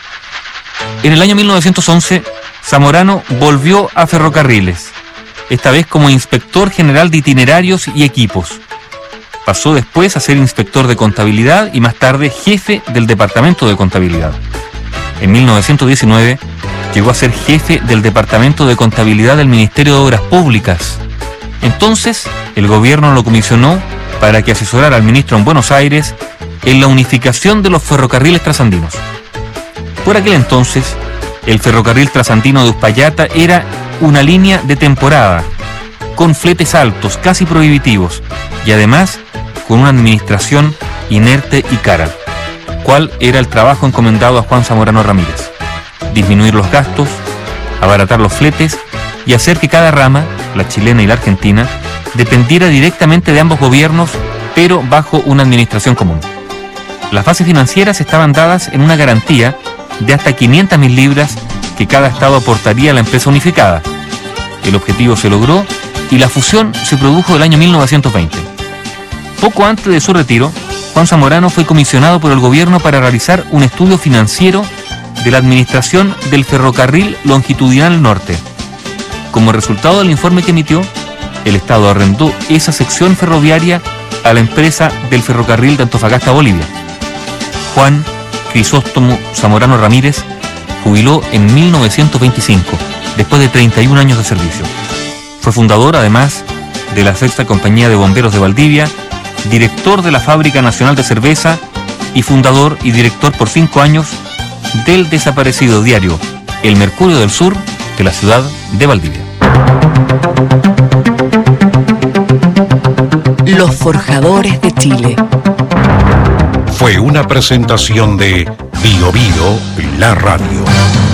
En el año 1911, Zamorano volvió a Ferrocarriles, esta vez como inspector general de itinerarios y equipos. Pasó después a ser inspector de contabilidad y más tarde jefe del departamento de contabilidad. En 1919 llegó a ser jefe del departamento de contabilidad del Ministerio de Obras Públicas. Entonces, el gobierno lo comisionó para que asesorara al ministro en Buenos Aires en la unificación de los ferrocarriles trasandinos. Por aquel entonces, el ferrocarril trasandino de Uspallata era una línea de temporada, con fletes altos, casi prohibitivos, y además con una administración inerte y cara. ¿Cuál era el trabajo encomendado a Juan Zamorano Ramírez? Disminuir los gastos, abaratar los fletes y hacer que cada rama, la chilena y la argentina, dependiera directamente de ambos gobiernos, pero bajo una administración común. Las bases financieras estaban dadas en una garantía de hasta 500.000 libras que cada estado aportaría a la empresa unificada. El objetivo se logró y la fusión se produjo el año 1920. Poco antes de su retiro, Juan Zamorano fue comisionado por el gobierno para realizar un estudio financiero de la administración del ferrocarril longitudinal norte. Como resultado del informe que emitió, el Estado arrendó esa sección ferroviaria a la empresa del ferrocarril de Antofagasta a Bolivia. Juan Crisóstomo Zamorano Ramírez jubiló en 1925, después de 31 años de servicio. Fue fundador, además, de la Sexta Compañía de Bomberos de Valdivia, director de la Fábrica Nacional de Cerveza y fundador y director por 5 años del desaparecido diario El Mercurio del Sur de la ciudad de Valdivia. Los Forjadores de Chile. Fue una presentación de Bio Bio, la radio.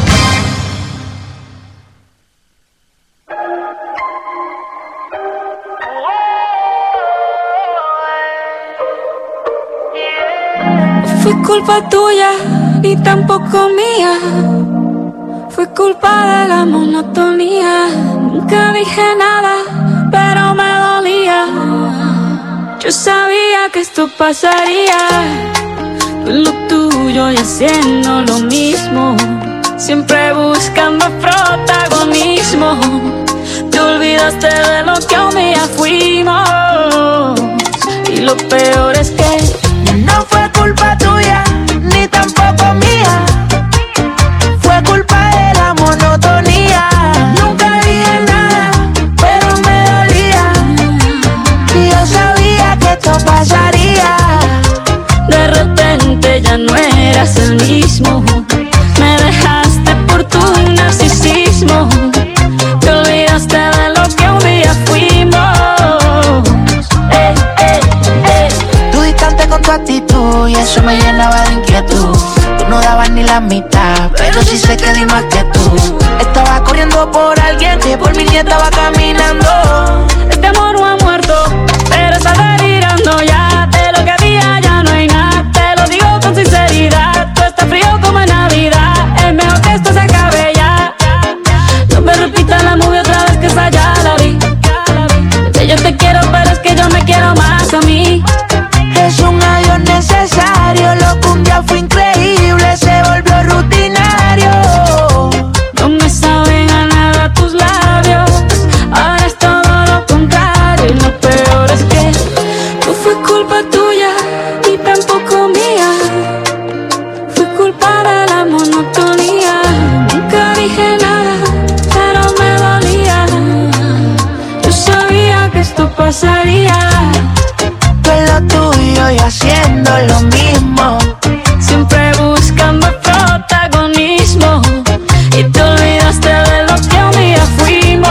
Fue culpa tuya y tampoco mía. Fue culpa de la monotonía. Nunca dije nada, pero me dolía. Yo sabía que esto pasaría. Tú en lo tuyo y haciendo lo mismo, siempre buscando protagonismo. Te olvidaste de lo que un día fuimos. Y lo peor es que no fue culpa tuya, ni tampoco mía. Fue culpa de la monotonía. Nunca dije nada, pero me dolía. Y yo sabía que esto pasaría. De repente ya no eras el mismo. Me dejaste por tu narcisismo. Te olvidaste de lo que un día fuimos. Tú distante con tu actitud y eso me llenaba de inquietud. Tú no dabas ni la mitad, pero sí sé que di más que tú. Estaba corriendo por alguien que por mí ni estaba caminando. Este amor no ha muerto, pero está delirando ya. De lo que había ya no hay nada, te lo digo con sinceridad. Tú estás frío como en Navidad, es mejor que esto se acabe ya. No me repita la movie otra vez, que esa ya la vi. Que yo te quiero, pero es que yo me quiero más a mí. Es un adiós necesario, lo que un día fue increíble se volvió rutinario. No me saben a nada tus labios, ahora es todo lo contrario. Y lo peor es que no fue culpa tuya, ni tampoco mía. Fue culpa de la monotonía. Nunca dije nada, pero me dolía. Yo sabía que esto pasaría. Tú en lo tuyo y haciendo lo mismo, siempre buscando protagonismo. Y te olvidaste de lo que un día fuimos.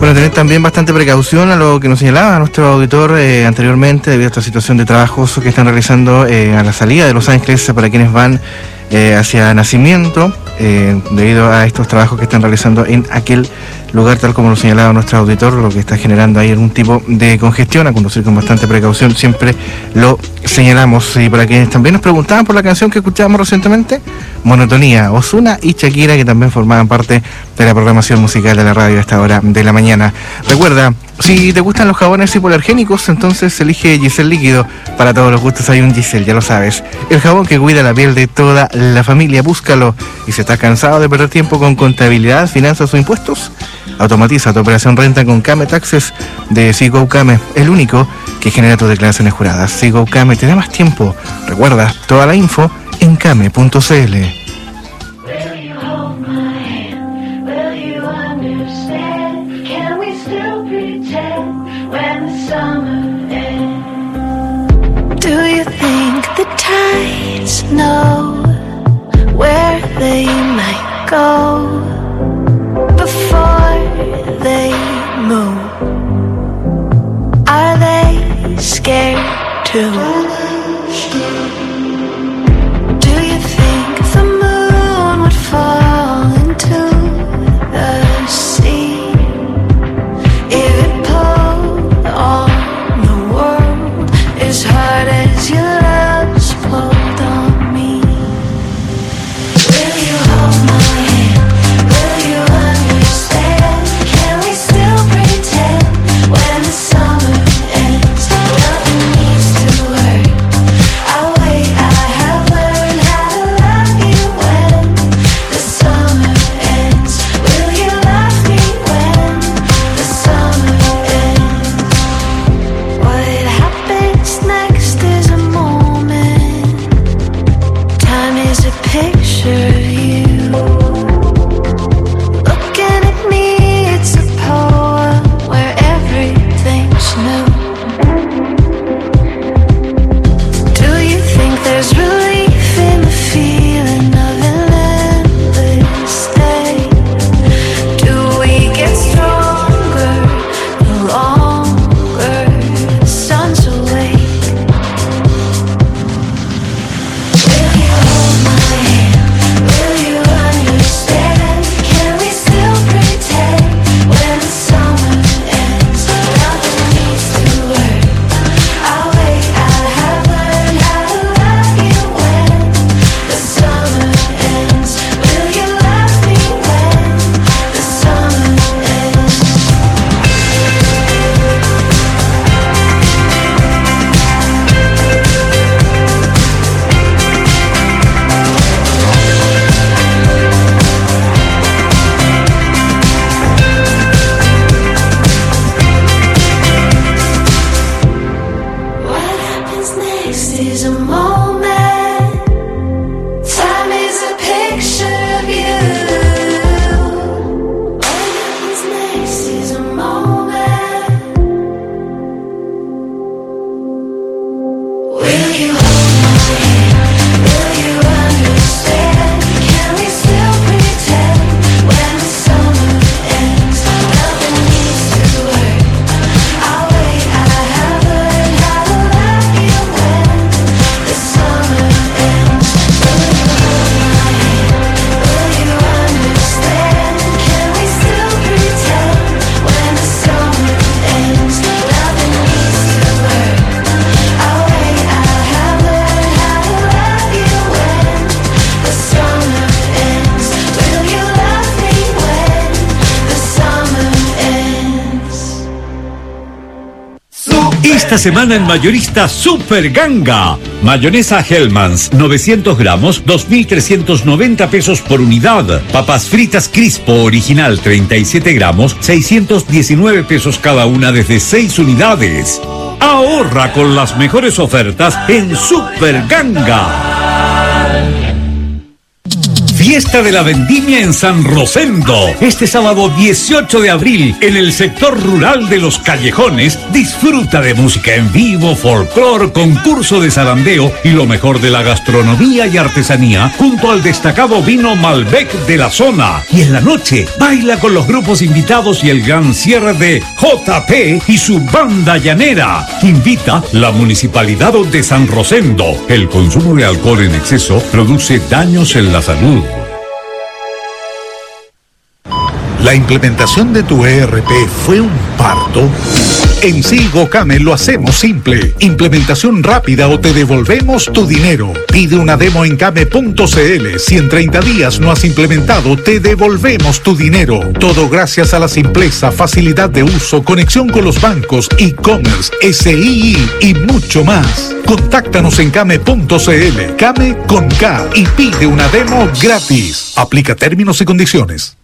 Bueno, tener también bastante precaución a lo que nos señalaba nuestro auditor anteriormente, debido a esta situación de trabajos que están realizando a la salida de Los Ángeles para quienes van hacia Nacimiento, debido a estos trabajos que están realizando en aquel lugar, tal como lo señalaba nuestro auditor, lo que está generando ahí algún tipo de congestión, a conducir con bastante precaución, siempre lo señalamos. Y para quienes también nos preguntaban por la canción que escuchábamos recientemente, Monotonía, Ozuna y Shakira, que también formaban parte de la programación musical de la radio a esta hora de la mañana. Recuerda, si te gustan los jabones hipoalergénicos, entonces elige Giselle Líquido. Para todos los gustos hay un Giselle, ya lo sabes. El jabón que cuida la piel de toda la familia, búscalo. Y si estás cansado de perder tiempo con contabilidad, finanzas o impuestos, automatiza tu operación renta con Came Taxes de Sigo Came, el único que genera tus declaraciones juradas. Sigo Came te da más tiempo. Recuerda, toda la info en came.cl. Do you think the tides know where they might go before they move? Are they scared too? Do you think the moon would fall into the sea if it pulled on the world as hard as your love's pulled on me? Will you hold my hand? Will you understand? Can we still pretend when the summer ends? Nothing needs to hurt. I'll wait, I have learned how to love you when the summer ends. Will you love me when the summer ends? What happens next is a moment. Time is a picture of you. Looking at me, it's a poem where everything's new. Do you think there's relief in the feeling of an endless day? Do we get stronger the longer the sun's awake? Will you hold my hand? Will you understand? Can we still pretend when the summer ends? Nothing needs to hurt. I'll wait, I have learned how to love you when the summer ends. Will you love me when the summer ends? What happens next is a moment. Time is a picture of you. What happens next is a moment. Will you hold my hand? Will you understand? Can we still pretend when the summer ends? Nothing needs to hurt. I'll wait, I have learned how to love you when the summer ends. Will you hold my hand? Will you understand? Can we still pretend when the summer ends? Nothing needs to hurt. I'll wait, I have learned how to love you when the summer ends. Will you love me when the summer ends? Esta semana en Mayorista Super Ganga. Mayonesa Hellmann's, 900 gramos, 2.390 pesos por unidad. Papas fritas Crispo original, 37 gramos, 619 pesos cada una desde 6 unidades. Ahorra con las mejores ofertas en Super Ganga. Fiesta de la Vendimia en San Rosendo. Este sábado 18 de abril, en el sector rural de Los Callejones, disfruta de música en vivo, folclor, concurso de zarandeo y lo mejor de la gastronomía y artesanía, junto al destacado vino Malbec de la zona. Y en la noche, baila con los grupos invitados y el gran cierre de JP y su banda llanera. Invita la Municipalidad de San Rosendo. El consumo de alcohol en exceso produce daños en la salud. ¿La implementación de tu ERP fue un parto? En Silgocame lo hacemos simple. Implementación rápida o te devolvemos tu dinero. Pide una demo en came.cl. Si en 30 días no has implementado, te devolvemos tu dinero. Todo gracias a la simpleza, facilidad de uso, conexión con los bancos, e-commerce, SII y mucho más. Contáctanos en came.cl. Came con K y pide una demo gratis. Aplica términos y condiciones.